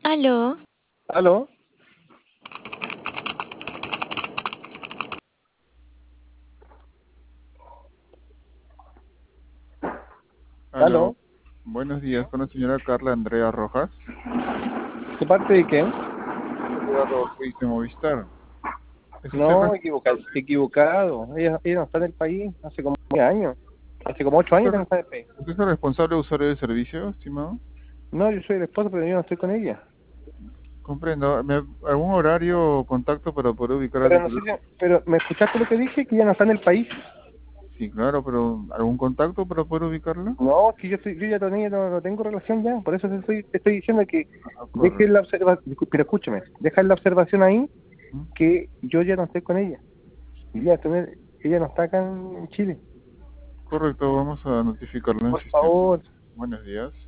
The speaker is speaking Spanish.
Aló, ¿Aló? Aló, ¿Aló? buenos días con la señora Carla Andrea Rojas, ¿De parte de quién? Eduardo Ruiz de Movistar. ¿Es usted No, equivocado. Ella no está en el país hace como 10 años. Hace como 8 años que no está en el país. usted es el responsable usuario del servicio, estimado? No, yo soy el esposo, pero yo no estoy con ella. Comprendo. ¿Algún horario o contacto para poder ubicar al Pero no sé titular? pero ¿me escuchaste lo que dije? Que ella no está en el país. Sí, claro, pero ¿algún contacto para poder ubicarla? No, que yo ya con ella no tengo relación ya. Por eso te estoy diciendo que Ah, dejes correcto. la observación, pero escúchame, deja la observación ahí ¿Mm? que yo ya no estoy con ella. Y ella no está acá en Chile. Correcto, vamos a notificarlo en el Por sistema. favor. Buenos días.